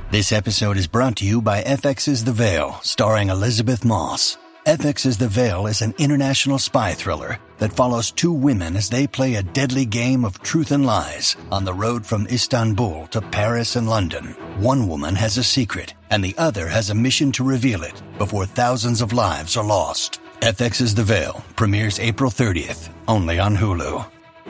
This episode is brought to you by FX's The Veil, starring Elizabeth Moss. FX's The Veil is an international spy thriller that follows two women as they play a deadly game of truth and lies on the road from Istanbul to Paris and London. One woman has a secret, and the other has a mission to reveal it before thousands of lives are lost. FX's The Veil premieres April 30th, only on Hulu.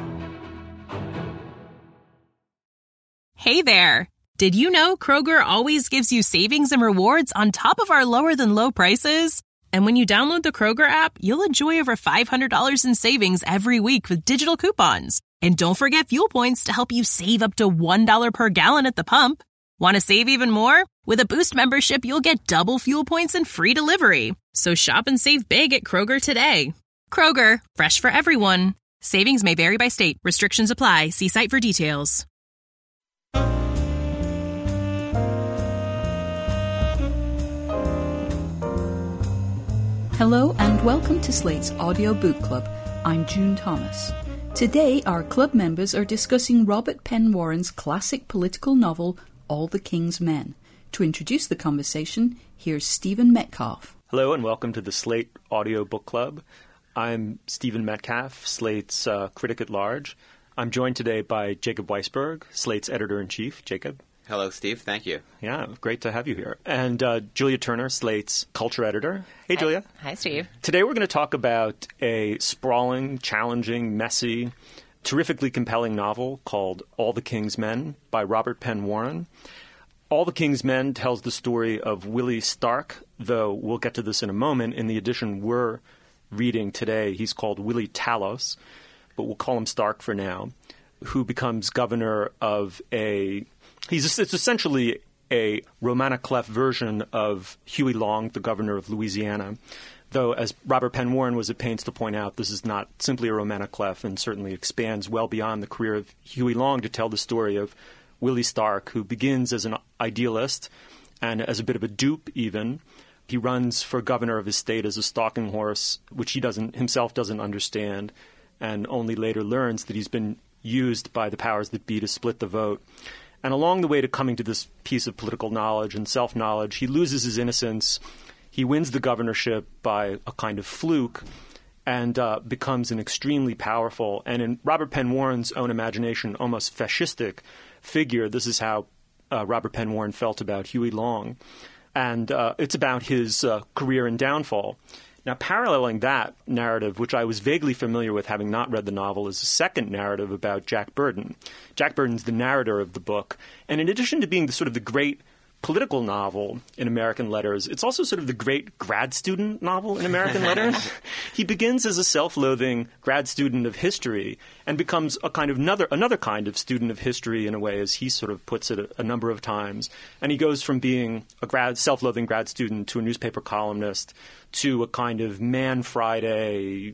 Hey there! Did you know Kroger always gives you savings and rewards on top of our lower-than-low prices? And when you download the Kroger app, you'll enjoy over $500 in savings every week with digital coupons. And don't forget fuel points to help you save up to $1 per gallon at the pump. Want to save even more? With a Boost membership, you'll get double fuel points and free delivery. So shop and save big at Kroger today. Kroger, fresh for everyone. Savings may vary by state. Restrictions apply. See site for details. Hello and welcome to Slate's Audio Book Club. I'm June Thomas. Today, our club members are discussing Robert Penn Warren's classic political novel, All the King's Men. To introduce the conversation, here's Stephen Metcalf. Hello and welcome to the Slate Audio Book Club. I'm Stephen Metcalf, Slate's critic at large. I'm joined today by Jacob Weisberg, Slate's editor-in-chief. Jacob. Hello, Steve. Thank you. Yeah, great to have you here. And Julia Turner, Slate's culture editor. Hey, Julia. Hi, Steve. Today we're going to talk about a sprawling, challenging, messy, terrifically compelling novel called All the King's Men by Robert Penn Warren. All the King's Men tells the story of Willie Stark, though we'll get to this in a moment. In the edition we're reading today, he's called Willie Talos, but we'll call him Stark for now, who becomes governor of it's essentially a Romanesque Clef version of Huey Long, the governor of Louisiana. Though, as Robert Penn Warren was at pains to point out, this is not simply a Romanesque Clef and certainly expands well beyond the career of Huey Long to tell the story of Willie Stark, who begins as an idealist and as a bit of a dupe even. He runs for governor of his state as a stalking horse, which he himself doesn't understand, and only later learns that he's been used by the powers that be to split the vote. And along the way to coming to this piece of political knowledge and self-knowledge, he loses his innocence. He wins the governorship by a kind of fluke and becomes an extremely powerful, and in Robert Penn Warren's own imagination, almost fascistic figure. This is how Robert Penn Warren felt about Huey Long. And it's about his career and downfall. Now, paralleling that narrative, which I was vaguely familiar with having not read the novel, is a second narrative about Jack Burton. Jack Burton's the narrator of the book. And in addition to being the great political novel in American letters, it's also sort of the great grad student novel in American letters. He begins as a self-loathing grad student of history and becomes a kind of another kind of student of history in a way, as he sort of puts it a number of times. And he goes from being a self-loathing grad student to a newspaper columnist to a kind of Man Friday,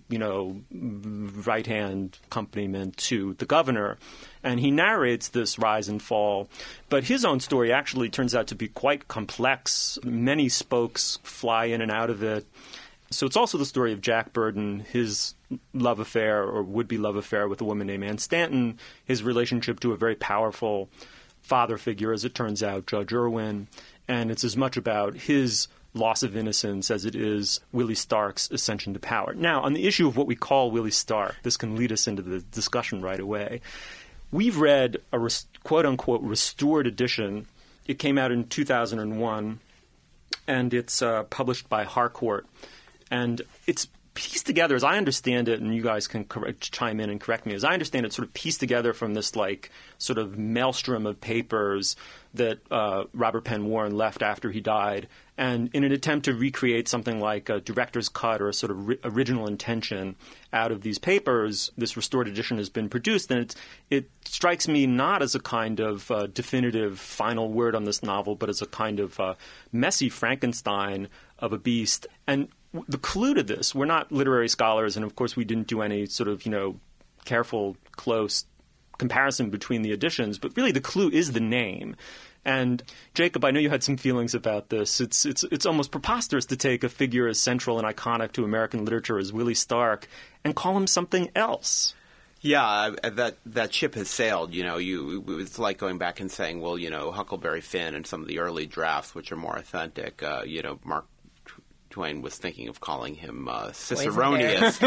right-hand accompaniment to the governor. And he narrates this rise and fall. But his own story actually turns out to be quite complex. Many spokes fly in and out of it. So it's also the story of Jack Burton, his love affair or would-be love affair with a woman named Anne Stanton, his relationship to a very powerful father figure, as it turns out, Judge Irwin. And it's as much about his loss of innocence as it is Willie Stark's ascension to power. Now, on the issue of what we call Willie Stark, this can lead us into the discussion right away. We've read a quote-unquote restored edition. It came out in 2001, and it's published by Harcourt. And it's pieced together, as I understand it, and you guys can chime in and correct me, as I understand it, sort of pieced together from this sort of maelstrom of papers that Robert Penn Warren left after he died, and in an attempt to recreate something like a director's cut or a sort of original intention out of these papers, this restored edition has been produced. And it strikes me not as a kind of definitive final word on this novel, but as a kind of messy Frankenstein of a beast. And the clue to this, we're not literary scholars, and of course we didn't do any sort of, careful, close comparison between the editions, but really the clue is the name. And Jacob, I know you had some feelings about this. It's almost preposterous to take a figure as central and iconic to American literature as Willie Stark and call him something else. Yeah, that ship has sailed. It's like going back and saying, well, Huckleberry Finn and some of the early drafts, which are more authentic. Mark Twain was thinking of calling him Ciceronius.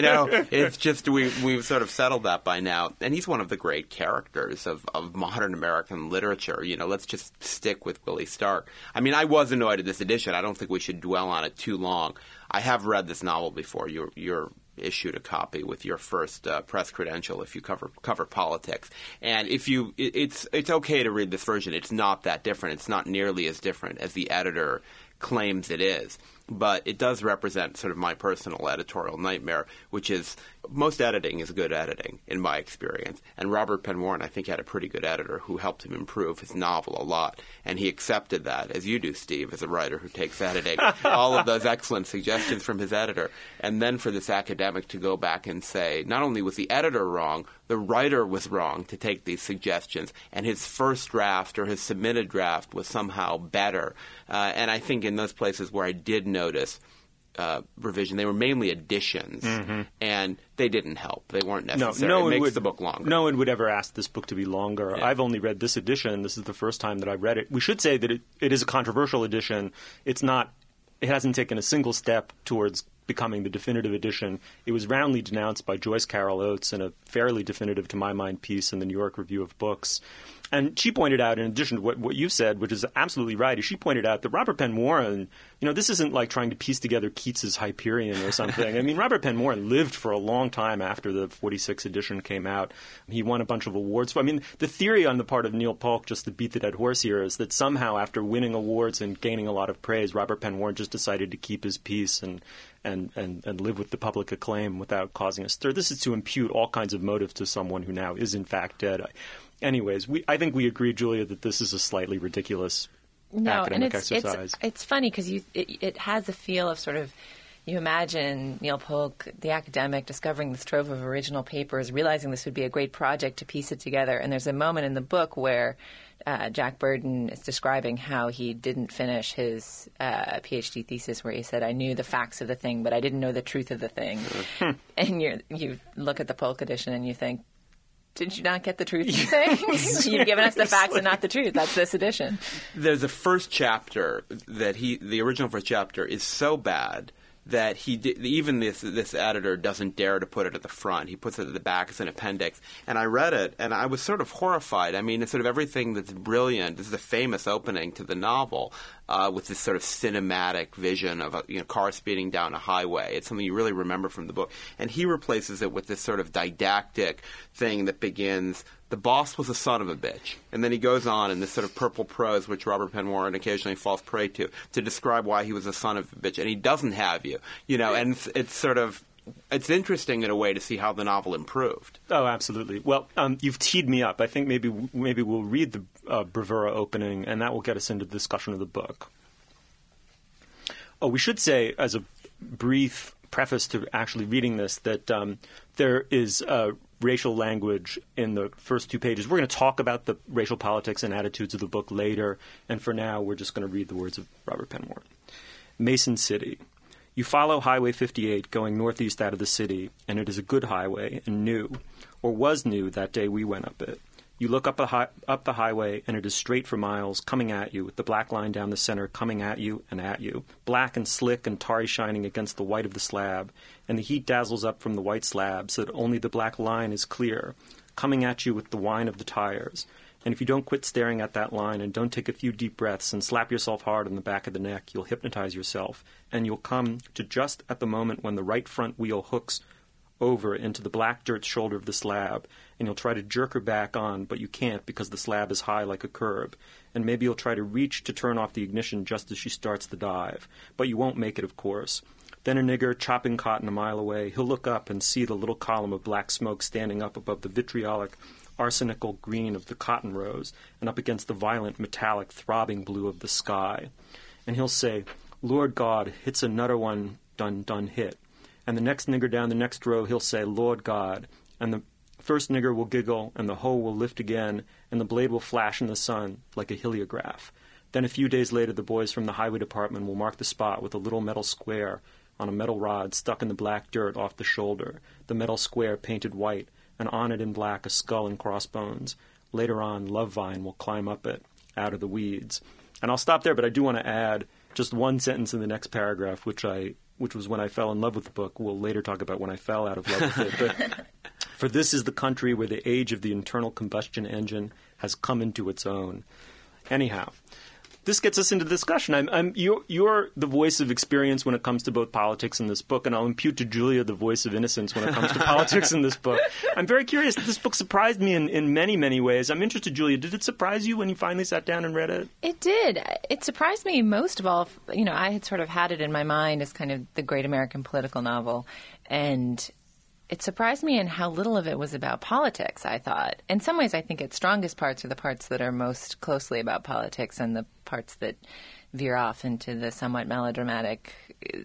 It's just we've sort of settled that by now. And he's one of the great characters of modern American literature. Let's just stick with Willie Stark. I mean, I was annoyed at this edition. I don't think we should dwell on it too long. I have read this novel before. You're issued a copy with your first press credential if you cover politics. And it's okay to read this version. It's not that different. It's not nearly as different as the editor claims it is. But it does represent sort of my personal editorial nightmare, which is most editing is good editing, in my experience. And Robert Penn Warren, I think, had a pretty good editor who helped him improve his novel a lot. And he accepted that, as you do, Steve, as a writer who takes editing, all of those excellent suggestions from his editor. And then for this academic to go back and say, not only was the editor wrong, the writer was wrong to take these suggestions, and his first draft or his submitted draft was somehow better. And I think in those places where I did notice revision, they were mainly additions, and they didn't help. They weren't necessary. It makes the book longer. No one would ever ask this book to be longer. Yeah. I've only read this edition. This is the first time that I've read it. We should say that it is a controversial edition. It hasn't taken a single step towards becoming the definitive edition. It was roundly denounced by Joyce Carol Oates in a fairly definitive, to my mind, piece in the New York Review of Books. And she pointed out, in addition to what you said, which is absolutely right, she pointed out that Robert Penn Warren, this isn't like trying to piece together Keats's Hyperion or something. I mean, Robert Penn Warren lived for a long time after the 46 edition came out. He won a bunch of awards. I mean, the theory on the part of Neil Polk, just to beat the dead horse here, is that somehow after winning awards and gaining a lot of praise, Robert Penn Warren just decided to keep his peace and live with the public acclaim without causing a stir. This is to impute all kinds of motives to someone who now is in fact dead. Anyways, I think we agree, Julia, that this is a slightly ridiculous academic exercise. It's funny because it has a feel of sort of, you imagine Neil Polk, the academic, discovering this trove of original papers, realizing this would be a great project to piece it together. And there's a moment in the book where Jack Burton is describing how he didn't finish his PhD thesis, where he said, I knew the facts of the thing, but I didn't know the truth of the thing. And you look at the Polk edition and you think, did you not get the truth of things? You've given us the facts and not the truth. That's this edition. There's a first chapter that the original first chapter is so bad that even this editor doesn't dare to put it at the front. He puts it at the back as an appendix. And I read it, and I was sort of horrified. I mean, it's sort of everything that's brilliant. This is a famous opening to the novel with this sort of cinematic vision of a car speeding down a highway. It's something you really remember from the book. And he replaces it with this sort of didactic thing that begins, the boss was a son of a bitch. And then he goes on in this sort of purple prose, which Robert Penn Warren occasionally falls prey to describe why he was a son of a bitch. And he doesn't have you, and it's sort of, it's interesting in a way to see how the novel improved. Oh, absolutely. Well, you've teed me up. I think maybe we'll read the bravura opening, and that will get us into the discussion of the book. Oh, we should say, as a brief preface to actually reading this, that there is racial language in the first two pages. We're going to talk about the racial politics and attitudes of the book later, and for now we're just going to read the words of Robert Penn Warren. Mason City. You follow Highway 58 going northeast out of the city, and it is a good highway and new, or was new that day we went up it. You look up the highway, and it is straight for miles, coming at you, with the black line down the center coming at you, black and slick and tarry shining against the white of the slab, and the heat dazzles up from the white slab so that only the black line is clear, coming at you with the whine of the tires. And if you don't quit staring at that line and don't take a few deep breaths and slap yourself hard on the back of the neck, you'll hypnotize yourself, and you'll come to just at the moment when the right front wheel hooks over into the black dirt shoulder of the slab, and you'll try to jerk her back on, but you can't because the slab is high like a curb. And maybe you'll try to reach to turn off the ignition just as she starts the dive, but you won't make it, of course. Then a nigger, chopping cotton a mile away, he'll look up and see the little column of black smoke standing up above the vitriolic, arsenical green of the cotton rows and up against the violent, metallic, throbbing blue of the sky. And he'll say, Lord God, it's another one done hit. And the next nigger down the next row, he'll say, Lord God. And the first nigger will giggle, and the hoe will lift again, and the blade will flash in the sun like a heliograph. Then a few days later, the boys from the highway department will mark the spot with a little metal square on a metal rod stuck in the black dirt off the shoulder, the metal square painted white, and on it in black a skull and crossbones. Later on, Lovevine will climb up it out of the weeds. And I'll stop there, but I do want to add just one sentence in the next paragraph, which was when I fell in love with the book. We'll later talk about when I fell out of love with it. But for this is the country where the age of the internal combustion engine has come into its own. Anyhow, this gets us into discussion. You're the voice of experience when it comes to both politics in this book, and I'll impute to Julia the voice of innocence when it comes to politics in this book. I'm very curious. This book surprised me in many, many ways. I'm interested, Julia, did it surprise you when you finally sat down and read it? It did. It surprised me most of all. I had sort of had it in my mind as kind of the great American political novel, and it surprised me in how little of it was about politics, I thought. In some ways, I think its strongest parts are the parts that are most closely about politics and the parts that veer off into the somewhat melodramatic,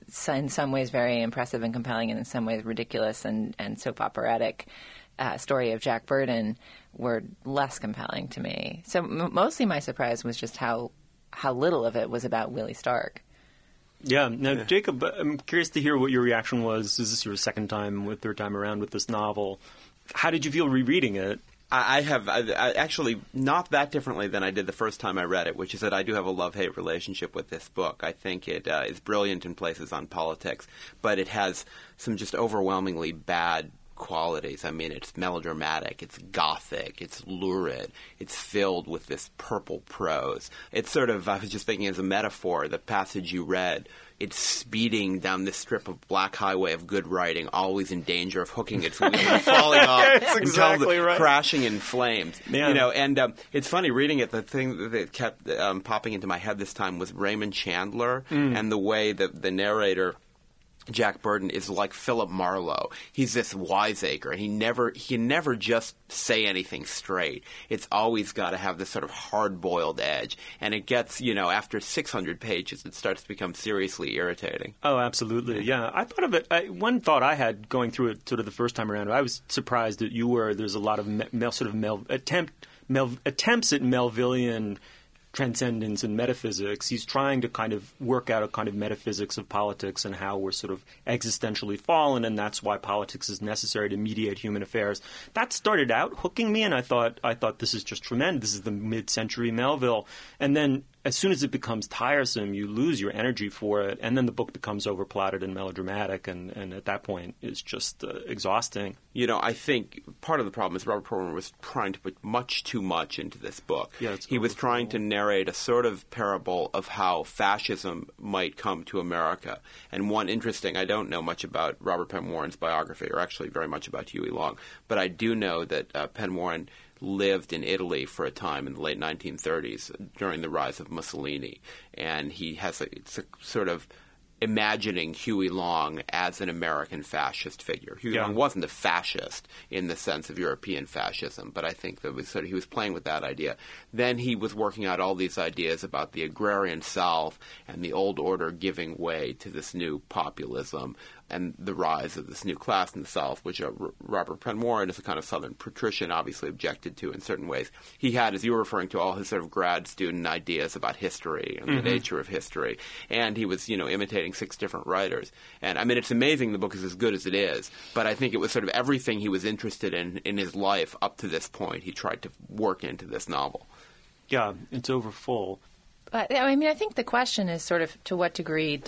in some ways very impressive and compelling, and in some ways ridiculous and soap operatic story of Jack Burton were less compelling to me. So mostly my surprise was just how little of it was about Willie Stark. Yeah. Now, Jacob, I'm curious to hear what your reaction was. Is this your second time or third time around with this novel? How did you feel rereading it? I actually not that differently than I did the first time I read it, which is that I do have a love-hate relationship with this book. I think it is brilliant in places on politics, but it has some just overwhelmingly bad qualities. I mean, it's melodramatic, it's gothic, it's lurid, it's filled with this purple prose. It's sort of, I was just thinking as a metaphor, the passage you read, it's speeding down this strip of black highway of good writing, always in danger of hooking its wheel and falling off exactly right. Crashing in flames. Yeah. And it's funny reading it. The thing that kept popping into my head this time was Raymond Chandler and the way that the narrator, Jack Burton, is like Philip Marlowe. He's this wiseacre, and he can never just say anything straight. It's always got to have this sort of hard-boiled edge, and it gets, after 600 pages, it starts to become seriously irritating. Oh, absolutely, yeah. I thought of it. One thought I had going through it sort of the first time around, I was surprised that there's a lot of attempts at Melvillian transcendence and metaphysics. He's trying to kind of work out a kind of metaphysics of politics and how we're sort of existentially fallen, and that's why politics is necessary to mediate human affairs. That started out hooking me, and I thought this is just tremendous. This is the mid-century Melville. And then as soon as it becomes tiresome, you lose your energy for it, and then the book becomes overplotted and melodramatic, and at that point it's just exhausting. I think part of the problem is Robert Penn was trying to put much too much into this book. Yeah, he was trying to narrate a sort of parable of how fascism might come to America. And one interesting, I don't know much about Robert Penn Warren's biography, or actually very much about Huey Long, but I do know that Penn Warren lived in Italy for a time in the late 1930s during the rise of Mussolini. And he has it's a sort of imagining Huey Long as an American fascist figure. Huey Long wasn't a fascist in the sense of European fascism, but I think that he was playing with that idea. Then he was working out all these ideas about the agrarian South and the old order giving way to this new populism and the rise of this new class in the South, which Robert Penn Warren, as a kind of Southern patrician, obviously objected to in certain ways. He had, as you were referring to, all his sort of grad student ideas about history and the nature of history. And he was, imitating 6 different writers. And, I mean, it's amazing the book is as good as it is, but I think it was sort of everything he was interested in his life up to this point he tried to work into this novel. Yeah, it's overfull. But, I mean, I think the question is sort of to what degree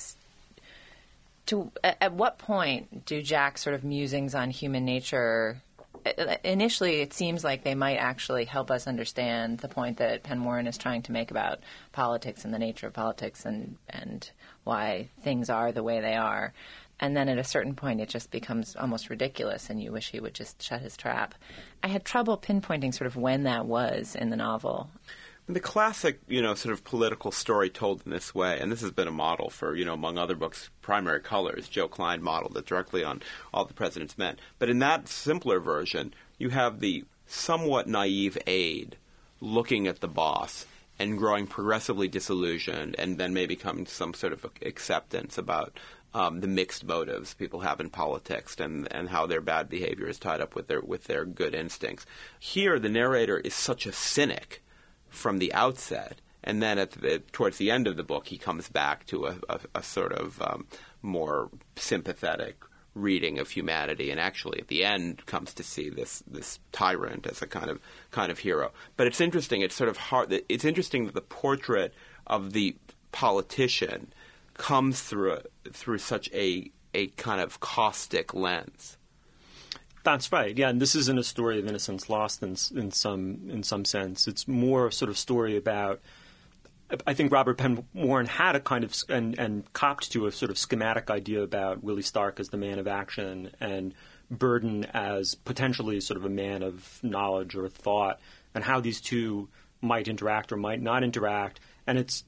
at what point do Jack's sort of musings on human nature, initially it seems like they might actually help us understand the point that Penn Warren is trying to make about politics and the nature of politics and why things are the way they are. And then at a certain point it just becomes almost ridiculous and you wish he would just shut his trap. I had trouble pinpointing sort of when that was in the novel. The classic, sort of political story told in this way, and this has been a model for, among other books, Primary Colors, Joe Klein modeled it directly on All the President's Men. But in that simpler version, you have the somewhat naive aide looking at the boss and growing progressively disillusioned and then maybe coming to some sort of acceptance about the mixed motives people have in politics and how their bad behavior is tied up with their good instincts. Here, the narrator is such a cynic from the outset, and then towards the end of the book, he comes back to a sort of more sympathetic, reading of humanity, and actually at the end comes to see this tyrant as a kind of hero. But it's interesting. It's sort of hard. It's interesting that the portrait of the politician comes through such a kind of caustic lens. That's right. Yeah, and this isn't a story of innocence lost in some sense. It's more a sort of story about. I think Robert Penn Warren had a kind of and copped to a sort of schematic idea about Willie Stark as the man of action and Burden as potentially sort of a man of knowledge or thought, and how these two might interact or might not interact. And it's,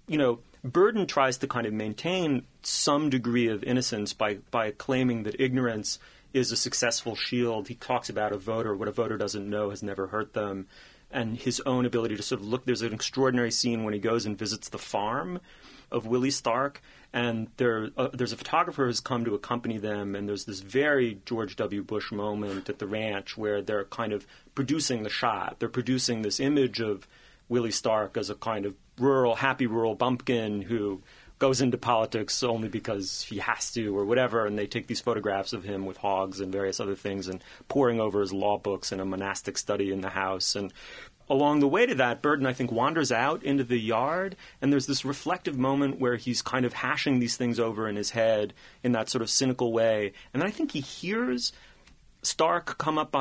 Burden tries to kind of maintain some degree of innocence by claiming that ignorance is a successful shield. He talks about a voter. What a voter doesn't know has never hurt them. And his own ability to sort of look. There's an extraordinary scene when he goes and visits the farm of Willie Stark, and there's a photographer who's come to accompany them, and there's this very George W. Bush moment at the ranch where they're kind of producing the shot. They're producing this image of Willie Stark as a kind of happy rural bumpkin who goes into politics only because he has to or whatever, and they take these photographs of him with hogs and various other things and poring over his law books in a monastic study in the house. And along the way to that, Burden, I think, wanders out into the yard, and there's this reflective moment where he's kind of hashing these things over in his head in that sort of cynical way. And then I think he hears Stark come up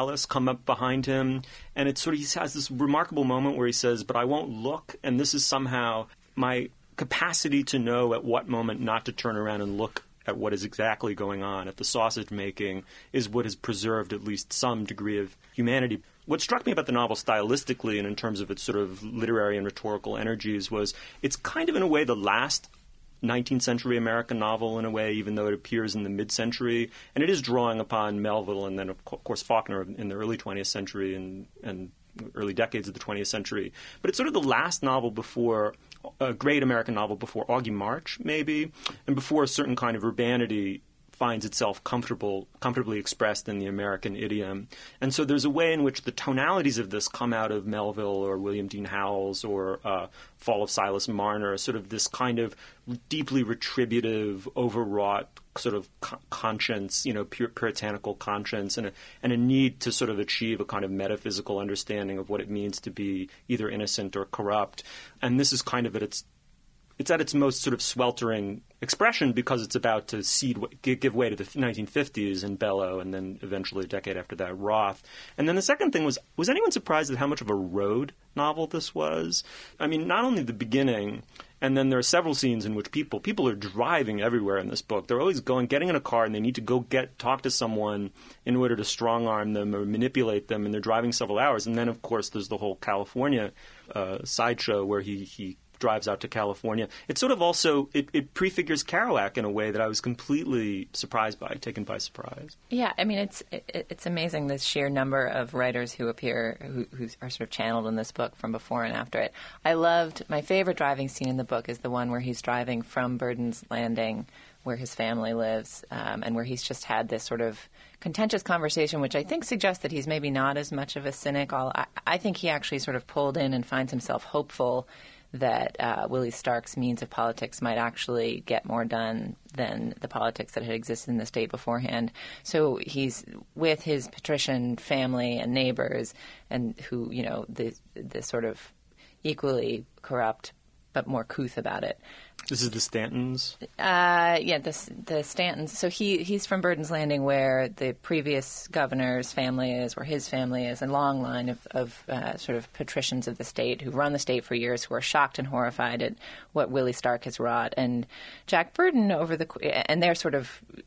behind him, and it's sort of, he has this remarkable moment where he says, "But I won't look," and this is somehow my capacity to know at what moment not to turn around and look at what is exactly going on at the sausage making is what has preserved at least some degree of humanity. What struck me about the novel stylistically and in terms of its sort of literary and rhetorical energies was it's kind of in a way the last 19th century American novel in a way, even though it appears in the mid-century, and it is drawing upon Melville and then of course Faulkner in the early 20th century and early decades of the 20th century. But it's sort of the last novel before a great American novel before Augie March, maybe, and before a certain kind of urbanity finds itself comfortably expressed in the American idiom. And so there's a way in which the tonalities of this come out of Melville or William Dean Howells or Fall of Silas Marner, sort of this kind of deeply retributive, overwrought sort of conscience, puritanical conscience, and a need to sort of achieve a kind of metaphysical understanding of what it means to be either innocent or corrupt. And this is kind of it's at its most sort of sweltering expression because it's about to give way to the 1950s and Bellow, and then eventually a decade after that, Roth. And then the second thing was anyone surprised at how much of a road novel this was? I mean, not only the beginning, and then there are several scenes in which people are driving everywhere in this book. They're always getting in a car, and they need to go talk to someone in order to strong-arm them or manipulate them, and they're driving several hours. And then, of course, there's the whole California sideshow where he drives out to California. It sort of also it prefigures Kerouac in a way that I was completely taken by surprise. Yeah, I mean it's amazing the sheer number of writers who appear who are sort of channeled in this book from before and after it. I loved my favorite driving scene in the book is the one where he's driving from Burden's Landing, where his family lives, and where he's just had this sort of contentious conversation, which I think suggests that he's maybe not as much of a cynic. I think he actually sort of pulled in and finds himself hopeful that Willie Stark's means of politics might actually get more done than the politics that had existed in the state beforehand. So he's with his patrician family and neighbors, and who, the sort of equally corrupt but more couth about it. This is the Stantons? The Stantons. So he's from Burden's Landing, where the previous governor's family is, where his family is, and long line of sort of patricians of the state who've run the state for years, who are shocked and horrified at what Willie Stark has wrought. And Jack Burden, and they're sort of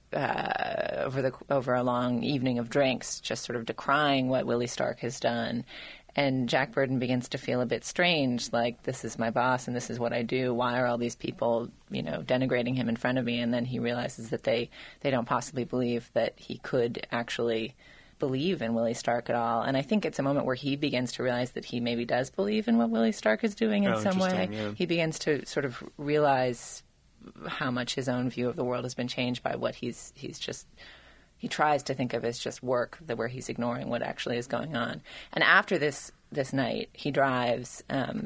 over a long evening of drinks, just sort of decrying what Willie Stark has done. And Jack Burden begins to feel a bit strange, like, this is my boss and this is what I do. Why are all these people, denigrating him in front of me? And then he realizes that they don't possibly believe that he could actually believe in Willie Stark at all. And I think it's a moment where he begins to realize that he maybe does believe in what Willie Stark is doing in some way. Yeah. He begins to sort of realize how much his own view of the world has been changed by what he's just... He tries to think of as just work, where he's ignoring what actually is going on. And after this night, he drives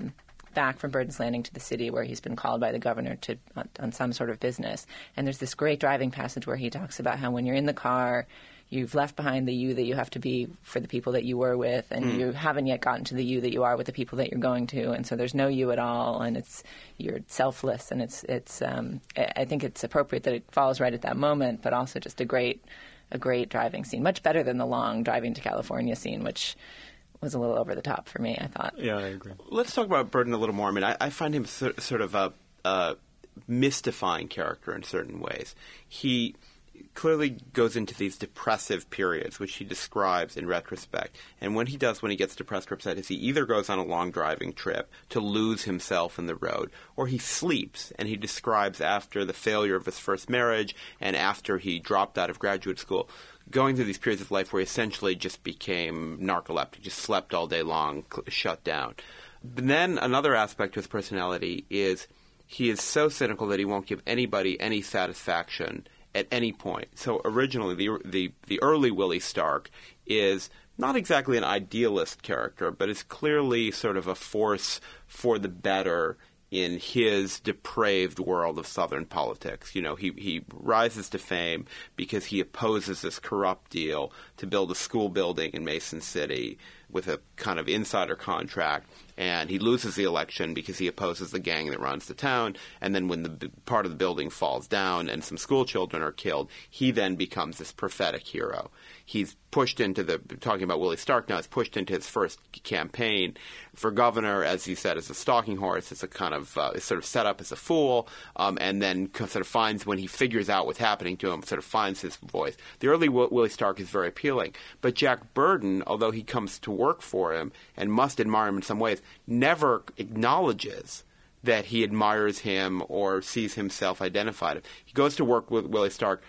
back from Burden's Landing to the city where he's been called by the governor on some sort of business. And there's this great driving passage where he talks about how when you're in the car, you've left behind the you that you have to be for the people that you were with, and you haven't yet gotten to the you that you are with the people that you're going to, and so there's no you at all, and you're selfless, and it's I think it's appropriate that it falls right at that moment, but also just a great driving scene, much better than the long driving to California scene, which was a little over the top for me, I thought. Yeah, I agree. Let's talk about Burden a little more. I mean, I find him sort of a mystifying character in certain ways. He clearly goes into these depressive periods, which he describes in retrospect. And when he gets depressed or upset, is he either goes on a long driving trip to lose himself in the road, or he sleeps. And he describes after the failure of his first marriage and after he dropped out of graduate school, going through these periods of life where he essentially just became narcoleptic, just slept all day long, shut down. But then another aspect to his personality is he is so cynical that he won't give anybody any satisfaction at any point. So originally, the early Willie Stark is not exactly an idealist character, but is clearly sort of a force for the better in his depraved world of Southern politics. You know, he rises to fame because he opposes this corrupt deal to build a school building in Mason City with a kind of insider contract, and he loses the election because he opposes the gang that runs the town, and then when the part of the building falls down and some school children are killed, he then becomes this prophetic hero. He's pushed into talking about Willie Stark now, he's pushed into his first campaign for governor, as you said, as a stalking horse, as a kind of, is sort of set up as a fool, and then sort of finds, when he figures out what's happening to him, sort of finds his voice. The early Willie Stark is very appealing, but Jack Burden, although he comes to work for him and must admire him in some ways, never acknowledges that he admires him or sees himself identified. He goes to work with Willie Stark,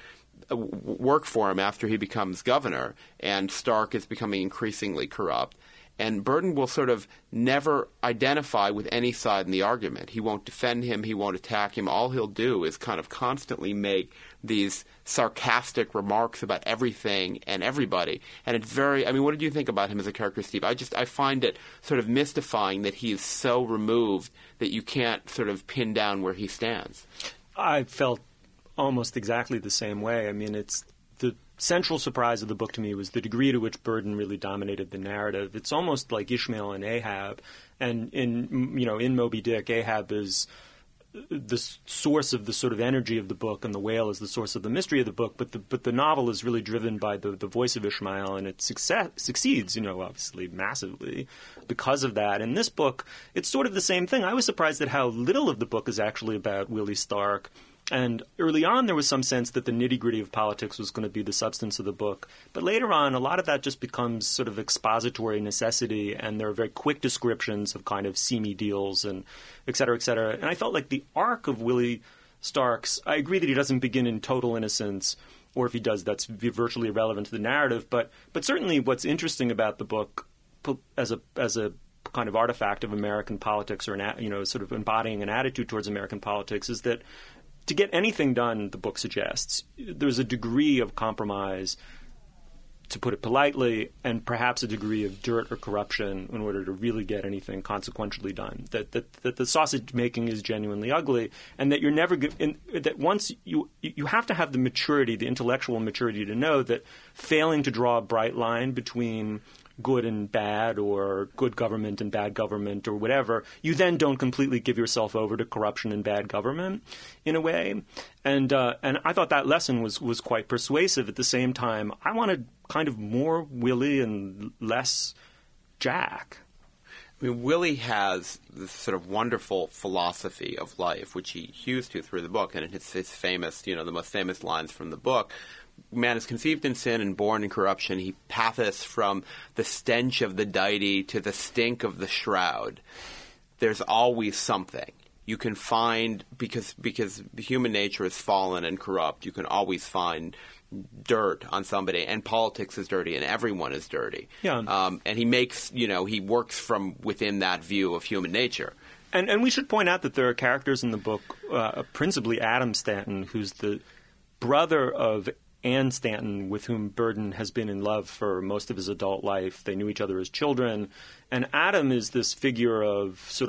work for him after he becomes governor, and Stark is becoming increasingly corrupt. And Burden will sort of never identify with any side in the argument. He won't defend him. He won't attack him. All he'll do is kind of constantly make these sarcastic remarks about everything and everybody. And it's very – I mean, what did you think about him as a character, Steve? I find it sort of mystifying that he is so removed that you can't sort of pin down where he stands. I felt almost exactly the same way. I mean, it's the central surprise of the book to me was the degree to which Burden really dominated the narrative. It's almost like Ishmael and Ahab, and in Moby Dick, Ahab is the source of the sort of energy of the book, and the whale is the source of the mystery of the book. But the novel is really driven by the voice of Ishmael, and it succeeds, obviously massively because of that. In this book, it's sort of the same thing. I was surprised at how little of the book is actually about Willie Stark. And early on, there was some sense that the nitty-gritty of politics was going to be the substance of the book. But later on, a lot of that just becomes sort of expository necessity, and there are very quick descriptions of kind of seamy deals and et cetera, et cetera. And I felt like the arc of Willie Stark's – I agree that he doesn't begin in total innocence, or if he does, that's virtually irrelevant to the narrative. But certainly what's interesting about the book as a kind of artifact of American politics, or sort of embodying an attitude towards American politics, is that – to get anything done, the book suggests, there's a degree of compromise, to put it politely, and perhaps a degree of dirt or corruption in order to really get anything consequentially done. That the sausage making is genuinely ugly, and that you're never that once you have to have the maturity, the intellectual maturity, to know that failing to draw a bright line between good and bad, or good government and bad government, or whatever, you then don't completely give yourself over to corruption and bad government in a way. And I thought that lesson was quite persuasive. At the same time, I wanted kind of more Willie and less Jack. I mean, Willie has this sort of wonderful philosophy of life, which he hews to through the book, and it's his famous, the most famous lines from the book. Man is conceived in sin and born in corruption. He passeth from the stench of the deity to the stink of the shroud. There's always something. You can find, because human nature is fallen and corrupt, you can always find dirt on somebody, and politics is dirty, and everyone is dirty. Yeah. And he makes, he works from within that view of human nature. And we should point out that there are characters in the book, principally Adam Stanton, who's the brother of Anne Stanton, with whom Burden has been in love for most of his adult life. They knew each other as children. And Adam is this figure of sort of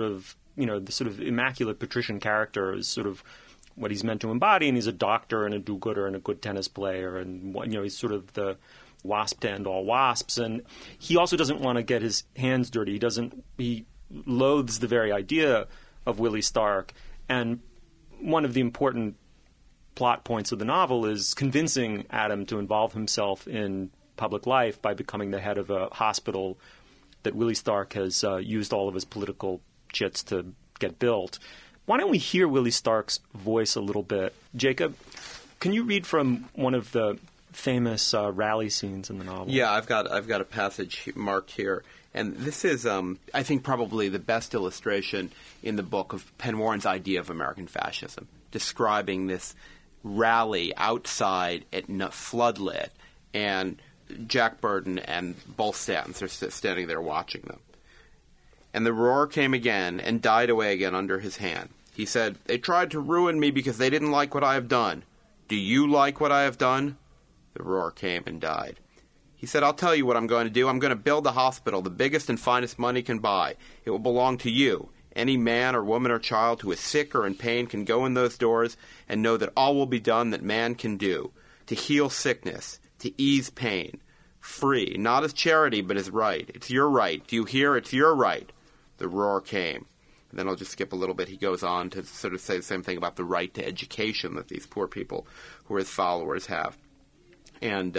the sort of immaculate patrician character is sort of what he's meant to embody, and he's a doctor and a do-gooder and a good tennis player, and he's sort of the wasp to end all wasps. And he also doesn't want to get his hands dirty. He loathes the very idea of Willie Stark. And one of the important plot points of the novel is convincing Adam to involve himself in public life by becoming the head of a hospital that Willie Stark has used all of his political chits to get built. Why don't we hear Willie Stark's voice a little bit? Jacob, can you read from one of the famous rally scenes in the novel? Yeah, I've got a passage marked here. And this is, I think, probably the best illustration in the book of Penn Warren's idea of American fascism, describing this rally outside at floodlit, and Jack Burton and both Stantons are standing there watching them. And the roar came again and died away again under his hand. He said, "They tried to ruin me because they didn't like what I have done. Do you like what I have done?" The roar came and died. He said, "I'll tell you what I'm going to do. I'm going to build a hospital, the biggest and finest money can buy. It will belong to you. Any man or woman or child who is sick or in pain can go in those doors and know that all will be done that man can do, to heal sickness, to ease pain, free, not as charity but as right. It's your right. Do you hear? It's your right." The roar came. And then I'll just skip a little bit. He goes on to sort of say the same thing about the right to education that these poor people who are his followers have. And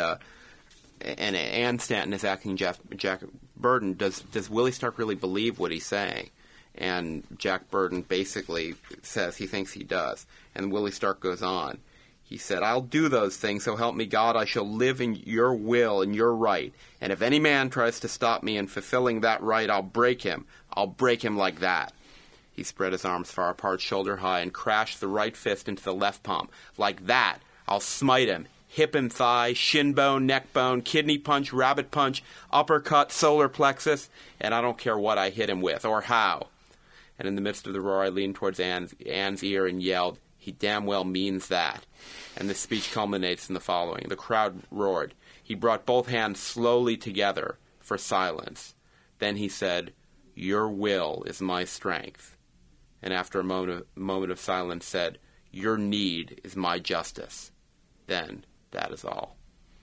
Anne Stanton is acting Jack Burton. Does Willie Stark really believe what he's saying? And Jack Burton basically says he thinks he does. And Willie Stark goes on. He said, "I'll do those things, so help me God. I shall live in your will and your right. And if any man tries to stop me in fulfilling that right, I'll break him. I'll break him like that." He spread his arms far apart, shoulder high, and crashed the right fist into the left palm. "Like that, I'll smite him. Hip and thigh, shin bone, neck bone, kidney punch, rabbit punch, uppercut, solar plexus, and I don't care what I hit him with or how." And in the midst of the roar, I leaned towards Anne's ear and yelled, "He damn well means that." And the speech culminates in the following. The crowd roared. He brought both hands slowly together for silence. Then he said, "Your will is my strength." And after a moment of silence said, "Your need is my justice." Then that is all.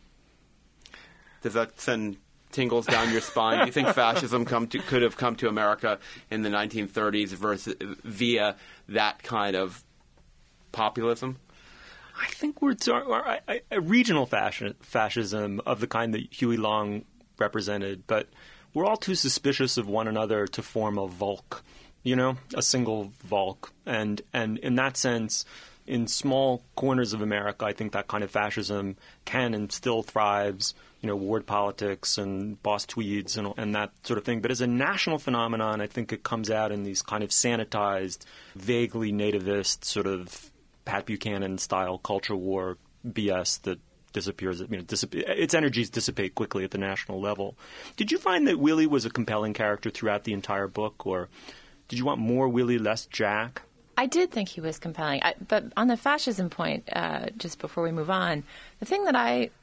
Does that send tingles down your spine? Do you think fascism could have come to America in the 1930s via that kind of populism? I think we're a regional fascism of the kind that Huey Long represented, but we're all too suspicious of one another to form a Volk, a single Volk. And in that sense, in small corners of America, I think that kind of fascism can and still thrives, ward politics and boss tweeds and that sort of thing. But as a national phenomenon, I think it comes out in these kind of sanitized, vaguely nativist sort of Pat Buchanan-style culture war BS that disappears. Its energies dissipate quickly at the national level. Did you find that Willie was a compelling character throughout the entire book, or did you want more Willie, less Jack? I did think he was compelling. But on the fascism point, just before we move on, the thing that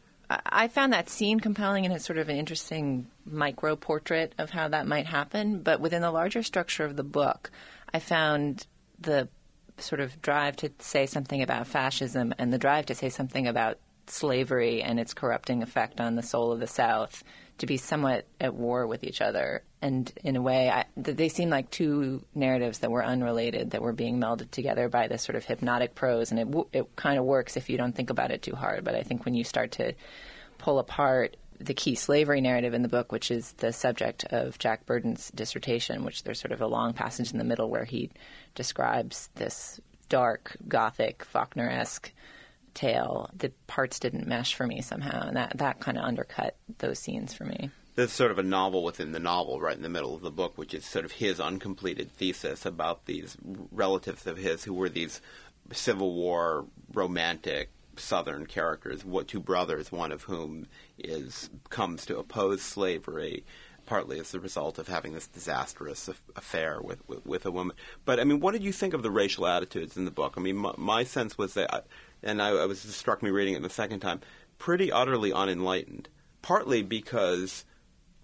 I found that scene compelling, and it's sort of an interesting micro-portrait of how that might happen. But within the larger structure of the book, I found the sort of drive to say something about fascism and the drive to say something about slavery and its corrupting effect on the soul of the South to be somewhat at war with each other. And in a way, they seem like two narratives that were unrelated, that were being melded together by this sort of hypnotic prose. And it kind of works if you don't think about it too hard. But I think when you start to pull apart the key slavery narrative in the book, which is the subject of Jack Burton's dissertation, which there's sort of a long passage in the middle where he describes this dark, gothic, Faulkner-esque tale, the parts didn't mesh for me somehow, and that kind of undercut those scenes for me. There's sort of a novel within the novel right in the middle of the book, which is sort of his uncompleted thesis about these relatives of his who were these Civil War romantic Southern characters, two brothers, one of whom comes to oppose slavery, partly as a result of having this disastrous affair with a woman. But, I mean, what did you think of the racial attitudes in the book? I mean, my sense was that, and it struck me reading it the second time, pretty utterly unenlightened, partly because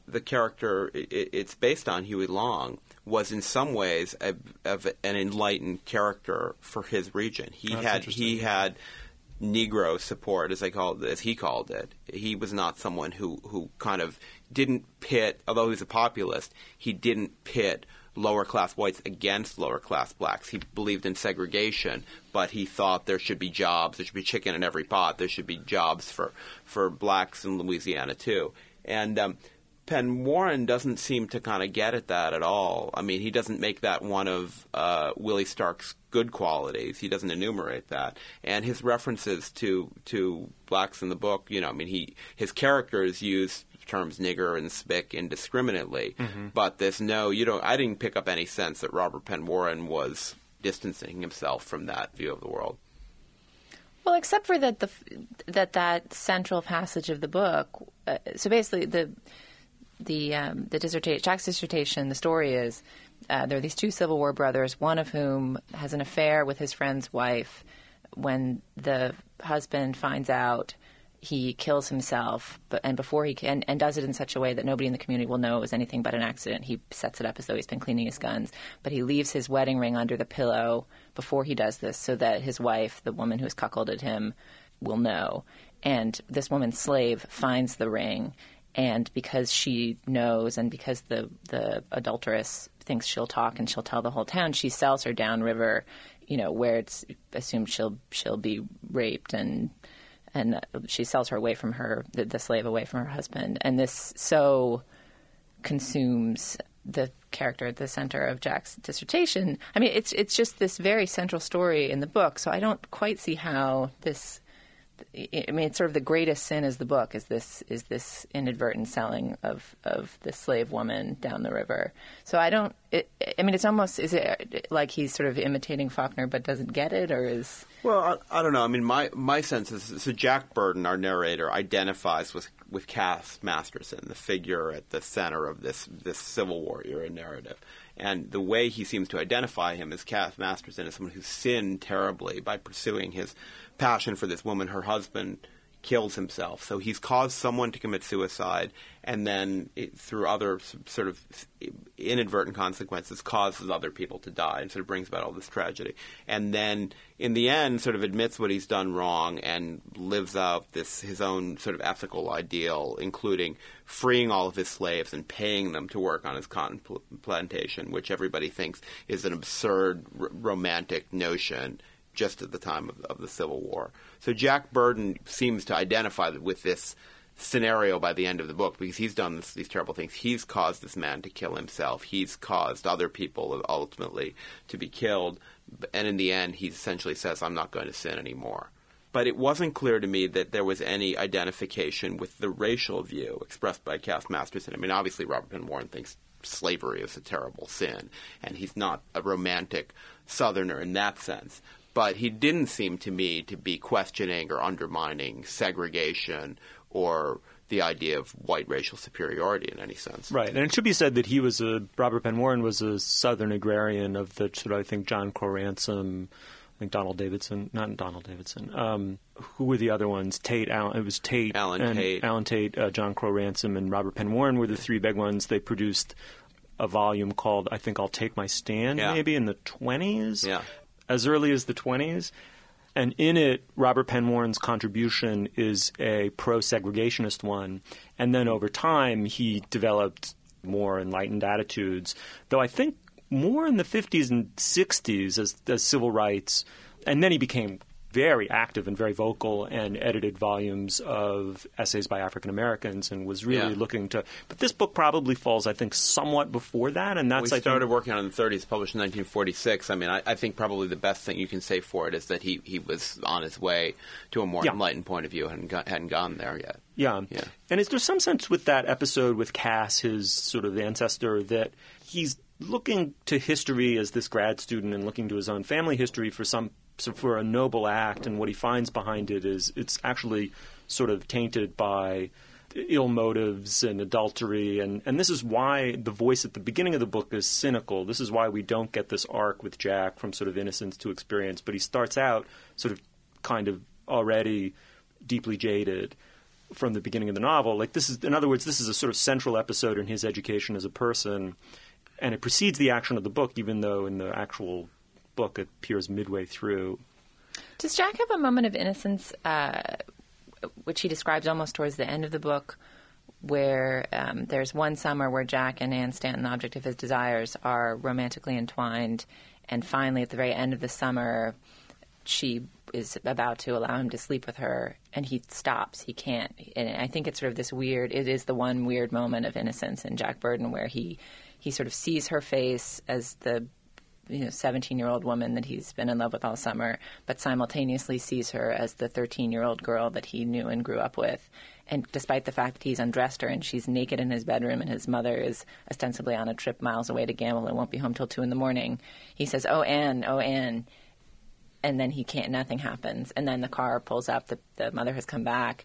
the character it's based on, Huey Long, was in some ways of an enlightened character for his region. He had Negro support, as he called it. He was not someone who kind of didn't pit, although he was a populist, he didn't pit lower class whites against lower class blacks. He believed in segregation, but he thought there should be jobs, there should be chicken in every pot, there should be jobs for blacks in Louisiana too. And Penn Warren doesn't seem to kind of get at that at all. I mean, he doesn't make that one of Willie Stark's good qualities. He doesn't enumerate that. And his references to blacks in the book, his characters use terms nigger and spick indiscriminately, but there's I didn't pick up any sense that Robert Penn Warren was distancing himself from that view of the world. Well, except for that central passage of the book. So basically, Jack's dissertation, the story is there are these two Civil War brothers, one of whom has an affair with his friend's wife. When the husband finds out, he kills himself, and before he can, and does it in such a way that nobody in the community will know it was anything but an accident. He sets it up as though he's been cleaning his guns, but he leaves his wedding ring under the pillow before he does this, so that his wife, the woman who has cuckolded him, will know. And this woman's slave finds the ring, and because she knows, and because the adulteress thinks she'll talk and she'll tell the whole town, she sells her downriver, where it's assumed she'll be raped, and she sells her away from the slave away from her husband. And this so consumes the character at the center of Jack's dissertation. I mean, it's just this very central story in the book. So I don't quite see how this. I mean, it's sort of the greatest sin is the book is this inadvertent selling of the slave woman down the river. So I don't. It's almost, is it like he's sort of imitating Faulkner but doesn't get it, or is? Well, I don't know. I mean, my sense is so Jack Burton, our narrator, identifies with Cass Masterson, the figure at the center of this Civil War era narrative. And the way he seems to identify him as Cass Masterson as someone who sinned terribly by pursuing his passion for this woman. Her husband kills himself. So he's caused someone to commit suicide, and then through other sort of inadvertent consequences causes other people to die, and sort of brings about all this tragedy. And then in the end sort of admits what he's done wrong and lives out his own sort of ethical ideal, including freeing all of his slaves and paying them to work on his cotton plantation, which everybody thinks is an absurd romantic notion just at the time of the Civil War. So Jack Burton seems to identify with this scenario by the end of the book because he's done these terrible things. He's caused this man to kill himself. He's caused other people ultimately to be killed. And in the end, he essentially says, I'm not going to sin anymore. But it wasn't clear to me that there was any identification with the racial view expressed by Cass Masterson. I mean, obviously Robert Penn Warren thinks slavery is a terrible sin, and he's not a romantic Southerner in that sense. But he didn't seem to me to be questioning or undermining segregation or the idea of white racial superiority in any sense. Right. And it should be said that Robert Penn Warren was a Southern agrarian of the sort of, I think, John Crow Ransom, I think Donald Davidson, not Donald Davidson. Who were the other ones? Alan Tate, John Crow Ransom, and Robert Penn Warren were the three big ones. They produced a volume called, I think, I'll Take My Stand, maybe in the 20s. Yeah. As early as the 20s. And in it, Robert Penn Warren's contribution is a pro-segregationist one. And then over time, he developed more enlightened attitudes, though I think more in the 50s and 60s as civil rights. And then he became very active and very vocal and edited volumes of essays by African Americans and was really looking to – but this book probably falls, I think, somewhat before that. And that's, we started working on it in the 30s, published in 1946. I mean, I think probably the best thing you can say for it is that he was on his way to a more enlightened point of view and hadn't gone there yet. Yeah. And is there some sense with that episode with Cass, his sort of ancestor, that he's looking to history as this grad student and looking to his own family history for a noble act, and what he finds behind it is it's actually sort of tainted by ill motives and adultery, and this is why the voice at the beginning of the book is cynical. This is why we don't get this arc with Jack from sort of innocence to experience, but he starts out sort of kind of already deeply jaded. from the beginning of the novel. Like, this is, in other words, this is a sort of central episode in his education as a person, and it precedes the action of the book, even though in the actual book it appears midway through. Does Jack have a moment of innocence, which he describes almost towards the end of the book, where there's one summer where Jack and Anne Stanton, the object of his desires, are romantically entwined, and finally at the very end of the summer she is about to allow him to sleep with her, and he stops. He can't. And I think it's sort of this weird, it is the one weird moment of innocence in Jack Burden where he sort of sees her face as the 17-year-old woman that he's been in love with all summer, but simultaneously sees her as the 13-year-old girl that he knew and grew up with. And despite the fact that he's undressed her and she's naked in his bedroom and his mother is ostensibly on a trip miles away to gamble and won't be home till 2 a.m, he says, "Oh, Anne, oh, Anne." And then he can't, nothing happens. And then the car pulls up, the mother has come back.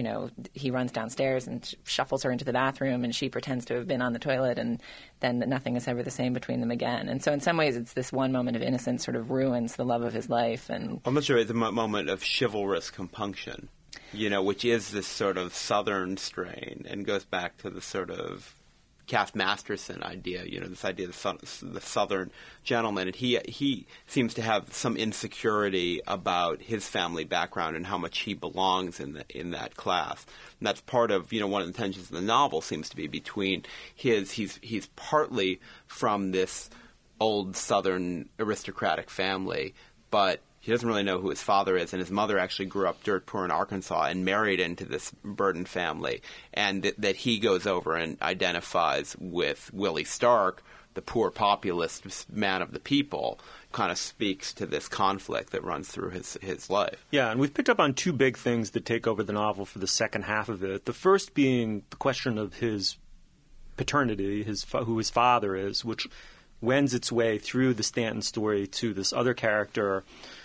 He runs downstairs and shuffles her into the bathroom, and she pretends to have been on the toilet, and then nothing is ever the same between them again. And so in some ways it's this one moment of innocence sort of ruins the love of his life. And I'm not sure it's a moment of chivalrous compunction, which is this sort of Southern strain and goes back to the sort of Cass Masterson idea, this idea of the Southern gentleman. And he seems to have some insecurity about his family background and how much he belongs in that class. And that's part of, one of the tensions in the novel seems to be between he's partly from this old Southern aristocratic family, but he doesn't really know who his father is, and his mother actually grew up dirt poor in Arkansas and married into this Burden family, and that he goes over and identifies with Willie Stark, the poor populist man of the people, kind of speaks to this conflict that runs through his life. Yeah, and we've picked up on two big things that take over the novel for the second half of it. The first being the question of his paternity, who his father is, which wends its way through the Stanton story to this other character,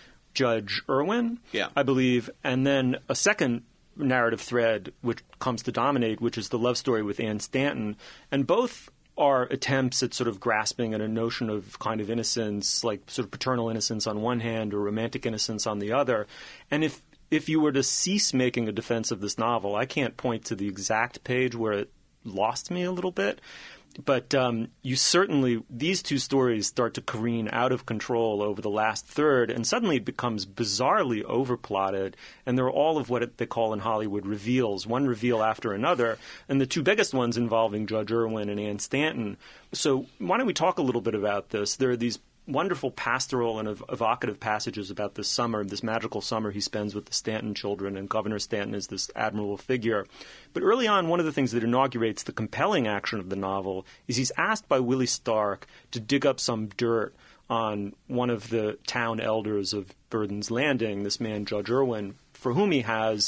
Judge Irwin, I believe, and then a second narrative thread which comes to dominate, which is the love story with Anne Stanton. And both are attempts at sort of grasping at a notion of kind of innocence, like sort of paternal innocence on one hand or romantic innocence on the other. And if you were to cease making a defense of this novel, I can't point to the exact page where it lost me a little bit. But you certainly, these two stories start to careen out of control over the last third, and suddenly it becomes bizarrely overplotted, and they're all of what they call in Hollywood reveals, one reveal after another, and the two biggest ones involving Judge Irwin and Anne Stanton. So why don't we talk a little bit about this? There are these wonderful pastoral and evocative passages about this summer, this magical summer he spends with the Stanton children, and Governor Stanton is this admirable figure. But early on, one of the things that inaugurates the compelling action of the novel is he's asked by Willie Stark to dig up some dirt on one of the town elders of Burden's Landing, this man Judge Irwin, for whom he has,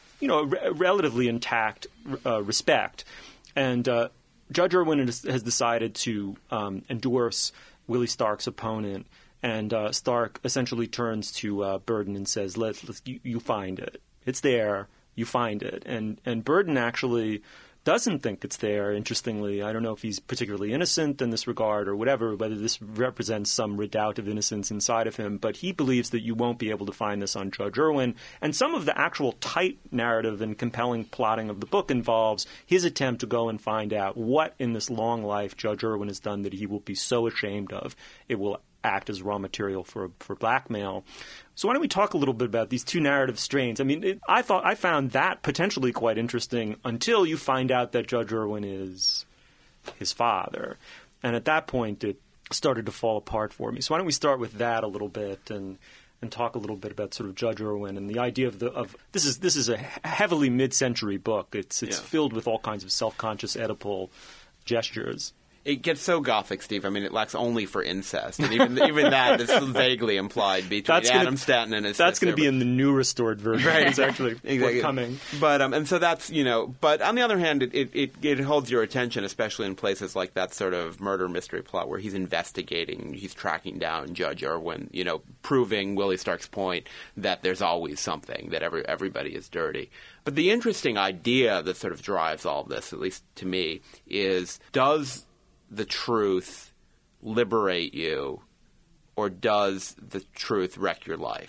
a relatively intact respect. And Judge Irwin has decided to endorse Willie Stark's opponent, and Stark essentially turns to Burden and says, you find it. It's there. You find it. And Burden actually doesn't think it's there, interestingly. I don't know if he's particularly innocent in this regard or whatever, whether this represents some redoubt of innocence inside of him, but he believes that you won't be able to find this on Judge Irwin. And some of the actual tight narrative and compelling plotting of the book involves his attempt to go and find out what in this long life Judge Irwin has done that he will be so ashamed of it will act as raw material for blackmail. So why don't we talk a little bit about these two narrative strains? I mean, I found that potentially quite interesting until you find out that Judge Irwin is his father. And at that point, it started to fall apart for me. So why don't we start with that a little bit and talk a little bit about sort of Judge Irwin and the idea of this is a heavily mid-century book. It's filled with all kinds of self-conscious Oedipal gestures. It gets so gothic, Steve. I mean, it lacks only for incest, and even that is vaguely implied between Adam Stanton and his sister. That's going to be in the new restored version. Right, it's actually forthcoming. But and so that's But on the other hand, it holds your attention, especially in places like that sort of murder mystery plot where he's investigating, he's tracking down Judge Irwin, proving Willie Stark's point that there's always something, that everybody is dirty. But the interesting idea that sort of drives all of this, at least to me, is does the truth liberate you, or does the truth wreck your life?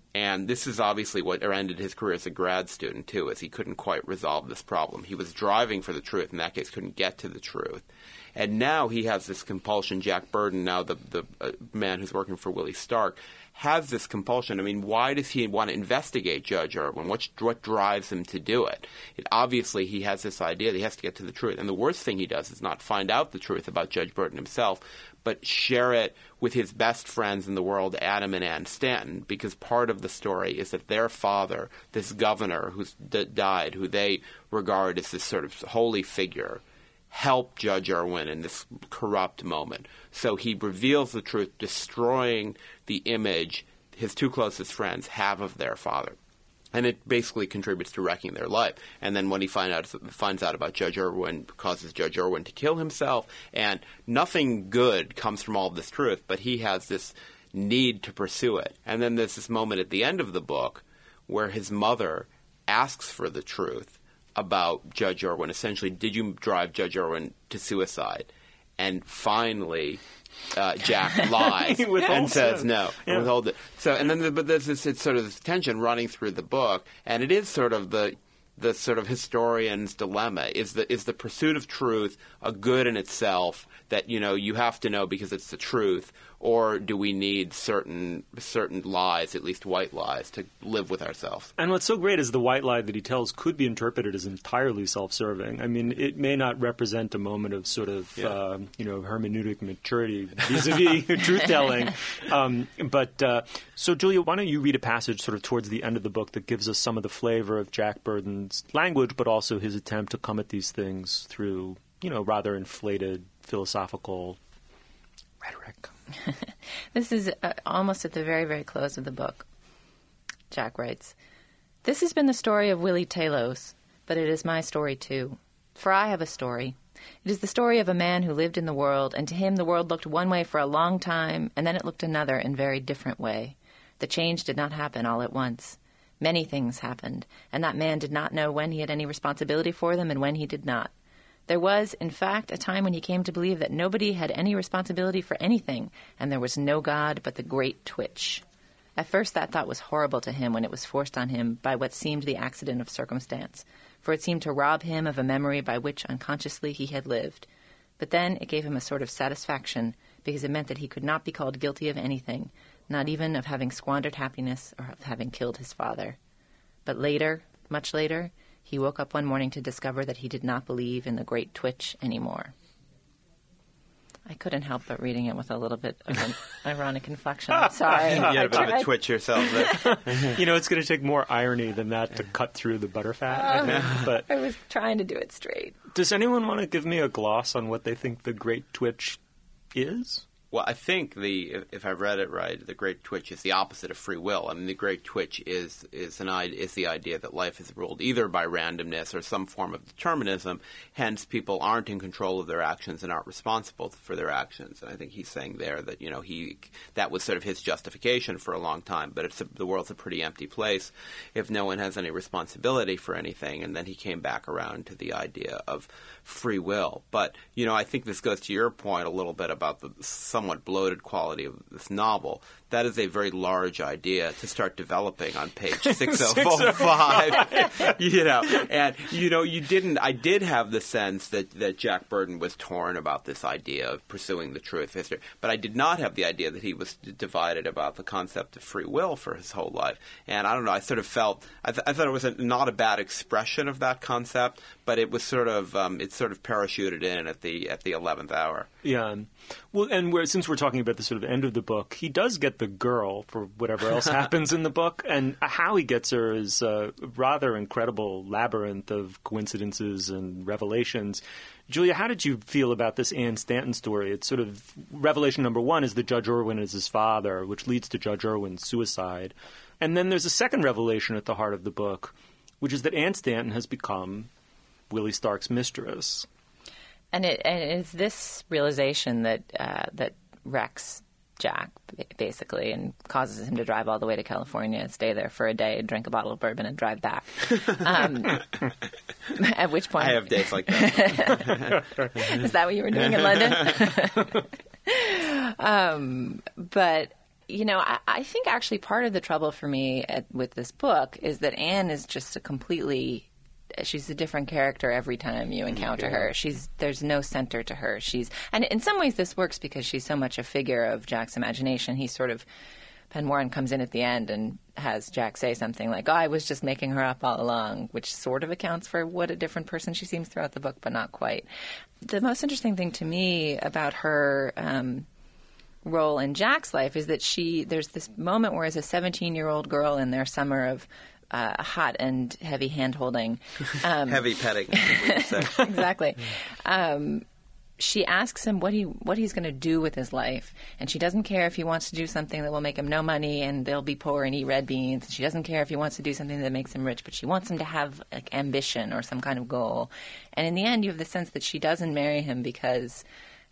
And this is obviously what ended his career as a grad student, too, is he couldn't quite resolve this problem. He was driving for the truth, in that case couldn't get to the truth. And now he has this compulsion. Jack Burton, now the man who's working for Willie Stark, has this compulsion. I mean, why does he want to investigate Judge Irwin? What drives him to do it? Obviously, he has this idea that he has to get to the truth. And the worst thing he does is not find out the truth about Judge Burton himself, but share it with his best friends in the world, Adam and Ann Stanton, because part of the story is that their father, this governor who's died, who they regard as this sort of holy figure, helped Judge Irwin in this corrupt moment. So he reveals the truth, destroying the image his two closest friends have of their father. And it basically contributes to wrecking their life. And then when he finds out about Judge Irwin, causes Judge Irwin to kill himself. And nothing good comes from all of this truth, but he has this need to pursue it. And then there's this moment at the end of the book where his mother asks for the truth about Judge Irwin. Essentially, did you drive Judge Irwin to suicide? And finally, Jack lies and says no, withhold it. So, and then but there's this sort of this tension running through the book, and it is sort of the sort of historian's dilemma: is the pursuit of truth a good in itself that you have to know because it's the truth, or do we need certain lies, at least white lies, to live with ourselves? And what's so great is the white lie that he tells could be interpreted as entirely self-serving. I mean, it may not represent a moment of sort of hermeneutic maturity vis-a-vis truth-telling. So, Julia, why don't you read a passage sort of towards the end of the book that gives us some of the flavor of Jack Burton's language, but also his attempt to come at these things through, rather inflated philosophical rhetoric. This is almost at the very, very close of the book. Jack writes, "This has been the story of Willie Talos, but it is my story too. For I have a story. It is the story of a man who lived in the world, and to him the world looked one way for a long time, and then it looked another and very different way. The change did not happen all at once. Many things happened, and that man did not know when he had any responsibility for them and when he did not. There was, in fact, a time when he came to believe that nobody had any responsibility for anything, and there was no God but the great twitch. At first that thought was horrible to him when it was forced on him by what seemed the accident of circumstance, for it seemed to rob him of a memory by which unconsciously he had lived. But then it gave him a sort of satisfaction, because it meant that he could not be called guilty of anything, not even of having squandered happiness or of having killed his father. But later, much later, he woke up one morning to discover that he did not believe in the great twitch anymore." I couldn't help but reading it with a little bit of an ironic inflection. I'm sorry. You had a bit of a twitch yourself there. It's going to take more irony than that to cut through the butterfat, I think. But I was trying to do it straight. Does anyone want to give me a gloss on what they think the great twitch is? Well, I think if I read it right, the great twitch is the opposite of free will. I mean, the great twitch is the idea that life is ruled either by randomness or some form of determinism. Hence, people aren't in control of their actions and aren't responsible for their actions. And I think he's saying there that that was sort of his justification for a long time. But the world's a pretty empty place if no one has any responsibility for anything. And then he came back around to the idea of free will. But I think this goes to your point a little bit about the somewhat bloated quality of this novel. That is a very large idea to start developing on page 605. I did have the sense that Jack Burton was torn about this idea of pursuing the truth history, but I did not have the idea that he was divided about the concept of free will for his whole life. And I don't know, I sort of felt, I thought it was not a bad expression of that concept, but it was sort of, parachuted in at the 11th hour. Yeah. Well, and since we're talking about the sort of end of the book, he does get the girl for whatever else happens in the book, and how he gets her is a rather incredible labyrinth of coincidences and revelations. Julia, how did you feel about this Ann Stanton story? It's sort of revelation number one is that Judge Irwin is his father, which leads to Judge Irwin's suicide. And then there's a second revelation at the heart of the book, which is that Ann Stanton has become Willie Stark's mistress. And it's this realization that wrecks Jack, basically, and causes him to drive all the way to California, stay there for a day, drink a bottle of bourbon, and drive back. At which point... I have days like that. Is that what you were doing in London? But, I think actually part of the trouble for me with this book is that Anne is just she's a different character every time you encounter her. There's no center to her. And in some ways this works because she's so much a figure of Jack's imagination. Penn Warren comes in at the end and has Jack say something like, I was just making her up all along, which sort of accounts for what a different person she seems throughout the book, but not quite. The most interesting thing to me about her role in Jack's life is that there's this moment where as a 17-year-old girl in their summer of hot and heavy hand-holding. Heavy petting. Exactly. She asks him what he's going to do with his life, and she doesn't care if he wants to do something that will make him no money and they'll be poor and eat red beans. She doesn't care if he wants to do something that makes him rich, but she wants him to have ambition or some kind of goal. And in the end, you have the sense that she doesn't marry him because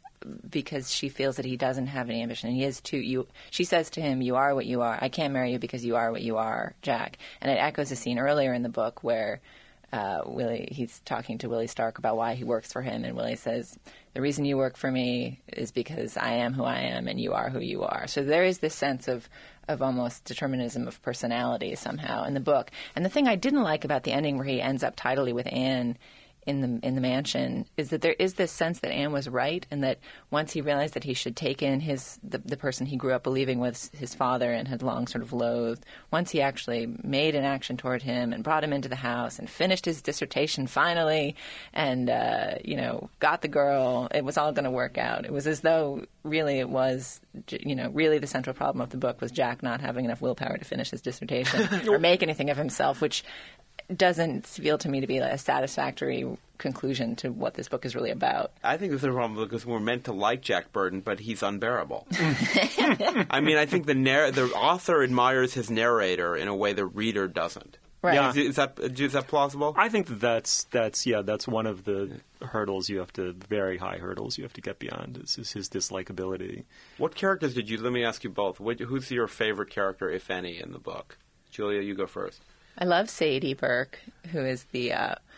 she feels that he doesn't have any ambition. And he is too. She says to him, "You are what you are. I can't marry you because you are what you are, Jack." And it echoes a scene earlier in the book where he's talking to Willie Stark about why he works for him, and Willie says, "The reason you work for me is because I am who I am and you are who you are." So there is this sense of almost determinism of personality somehow in the book. And the thing I didn't like about the ending where he ends up tidily with Anne in the mansion is that there is this sense that Anne was right, and that once he realized that he should take in the person he grew up believing was his father and had long sort of loathed, once he actually made an action toward him and brought him into the house and finished his dissertation finally and got the girl, it was all going to work out. It was as though really it was, really the central problem of the book was Jack not having enough willpower to finish his dissertation or make anything of himself, which doesn't feel to me to be a satisfactory conclusion to what this book is really about. I think this is a problem because we're meant to like Jack Burton, but he's unbearable. I mean, I think the author admires his narrator in a way the reader doesn't. Right. Yeah. Is that plausible? I think that's one of the hurdles very high hurdles you have to get beyond is his dislikability. What characters let me ask you both, who's your favorite character, if any, in the book? Julia, you go first. I love Sadie Burke, who is the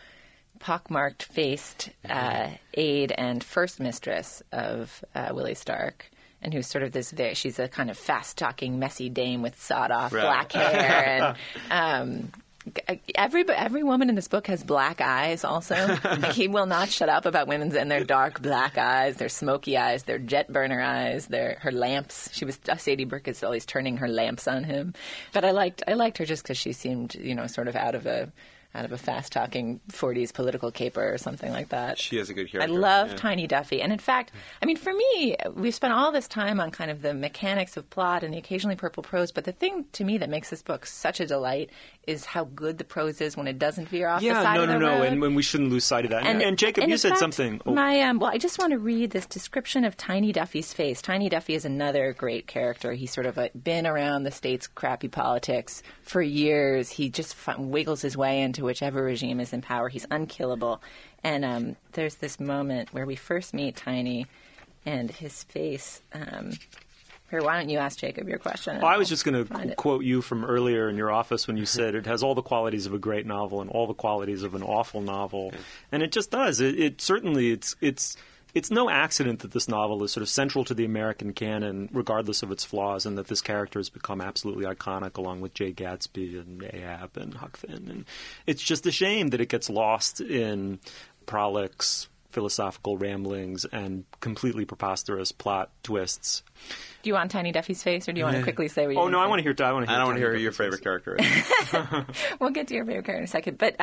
pockmarked-faced aide and first mistress of Willie Stark, and who's sort of she's a kind of fast-talking, messy dame with sawed-off black hair. And every woman in this book has black eyes also. He will not shut up about women's and their dark black eyes, their smoky eyes, their jet burner eyes, her lamps. Sadie Burke is always turning her lamps on him. But I liked her just because she seemed, sort of out of a fast-talking 40s political caper or something like that. She is a good character. I love Tiny Duffy. And in fact, for me, we've spent all this time on kind of the mechanics of plot and the occasionally purple prose, but the thing to me that makes this book such a delight is how good the prose is when it doesn't veer off the side of the road. And we shouldn't lose sight of that. And Jacob, you said something. Oh. I just want to read this description of Tiny Duffy's face. Tiny Duffy is another great character. He's sort of been around the state's crappy politics for years. He just wiggles his way into whichever regime is in power. He's unkillable. And there's this moment where we first meet Tiny and his face. Here, why don't you ask Jacob your question? Well, I was just going to quote you from earlier in your office when you said it has all the qualities of a great novel and all the qualities of an awful novel. And it just does. It certainly, it's no accident that this novel is sort of central to the American canon, regardless of its flaws, and that this character has become absolutely iconic along with Jay Gatsby and Ahab and Huck Finn. And it's just a shame that it gets lost in prolix, philosophical ramblings, and completely preposterous plot twists. Do you want Tiny Duffy's face, or do you want to quickly say what you want to say? I want to hear. I don't want to hear who your favorite character is. We'll get to your favorite character in a second. But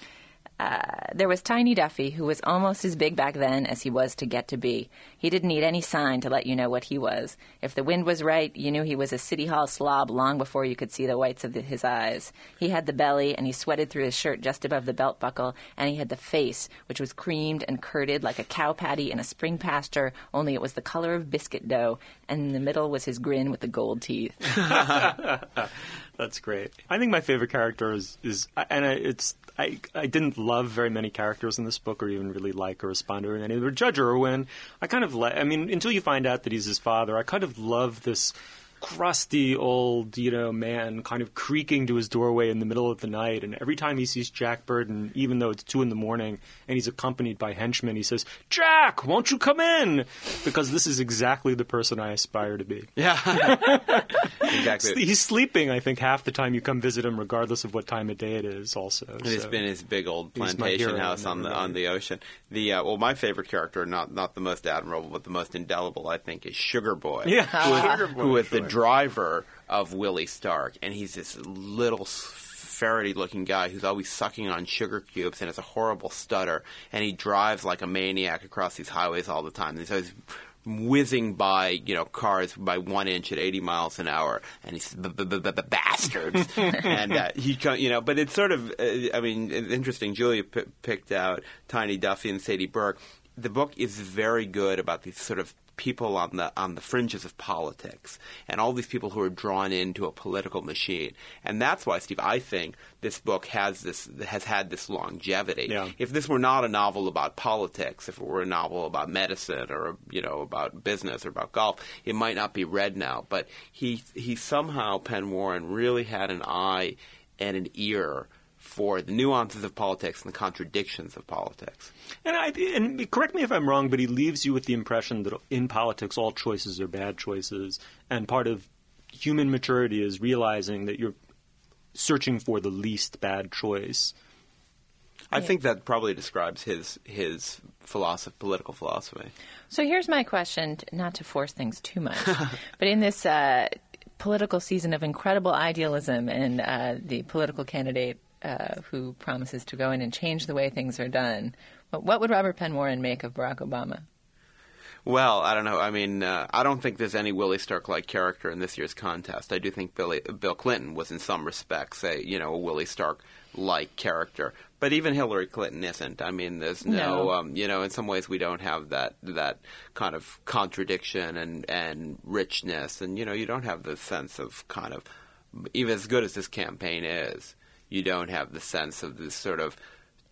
there was Tiny Duffy, who was almost as big back then as he was to get to be. He didn't need any sign to let you know what he was. If the wind was right, you knew he was a city hall slob long before you could see the whites of his eyes. He had the belly, and he sweated through his shirt just above the belt buckle, and he had the face, which was creamed and curded like a cow patty in a spring pasture, only it was the color of biscuit dough, and in the middle was his grin with the gold teeth. That's great. I think my favorite character is I didn't love very many characters in this book, or even really like or respond to any. Judge Irwin, I kind of until you find out that he's his father, I kind of love this crusty old, man kind of creaking to his doorway in the middle of the night. And every time he sees Jack Burton, even though it's 2 a.m. and he's accompanied by henchmen, he says, "Jack, won't you come in?" Because this is exactly the person I aspire to be. Yeah. Exactly. He's sleeping, I think, half the time you come visit him, regardless of what time of day it is also. It's been his big old plantation house on the ocean. My favorite character, not the most admirable, but the most indelible, I think, is Sugar Boy. Yeah, who is the driver of Willie Stark, and he's this little ferrety-looking guy who's always sucking on sugar cubes and has a horrible stutter, and he drives like a maniac across these highways all the time. He's always whizzing by, cars by 1 inch at 80 miles an hour, and he's bastards. And but it's sort of, it's interesting. Julia picked out Tiny Duffy and Sadie Burke. The book is very good about these sort of people on the fringes of politics, and all these people who are drawn into a political machine. And that's why, Steve, I think this book has had this longevity. Yeah. If this were not a novel about politics, if it were a novel about medicine or about business or about golf, it might not be read now. But he somehow, Penn Warren, really had an eye and an ear for the nuances of politics and the contradictions of politics. And correct me if I'm wrong, but he leaves you with the impression that in politics all choices are bad choices, and part of human maturity is realizing that you're searching for the least bad choice. I think that probably describes his political philosophy. So here's my question, not to force things too much, but in this political season of incredible idealism and the political candidate who promises to go in and change the way things are done, what would Robert Penn Warren make of Barack Obama? Well, I don't know. I don't think there's any Willie Stark-like character in this year's contest. I do think Bill Clinton was in some respects a Willie Stark-like character. But even Hillary Clinton isn't. There's no. In some ways we don't have that kind of contradiction and richness. And, you don't have the sense of kind of, even as good as this campaign is, you don't have the sense of this sort of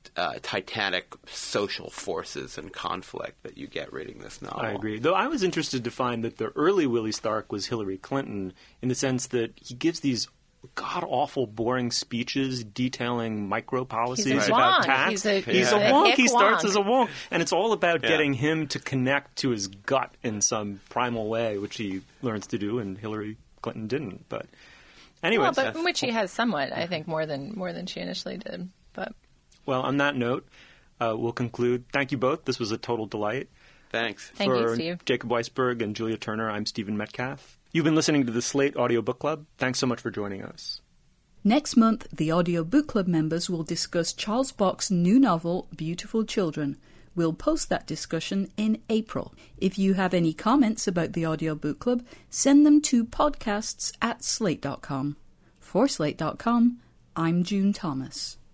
titanic social forces and conflict that you get reading this novel. I agree. Though I was interested to find that the early Willie Stark was Hillary Clinton in the sense that he gives these god-awful, boring speeches detailing micro-policies about tax. He's a wonk. He starts as a wonk. And it's all about getting him to connect to his gut in some primal way, which he learns to do, and Hillary Clinton didn't. But anyways. Well, but which he has somewhat, I think, more than she initially did. But well, on that note, we'll conclude. Thank you both. This was a total delight. Thanks. Thank you, Steve. For Jacob Weisberg and Julia Turner, I'm Stephen Metcalf. You've been listening to the Slate Audio Book Club. Thanks so much for joining us. Next month, the Audio Book Club members will discuss Charles Bock's new novel, Beautiful Children. We'll post that discussion in April. If you have any comments about the Audio Book Club, send them to podcasts@slate.com. For Slate.com, I'm June Thomas.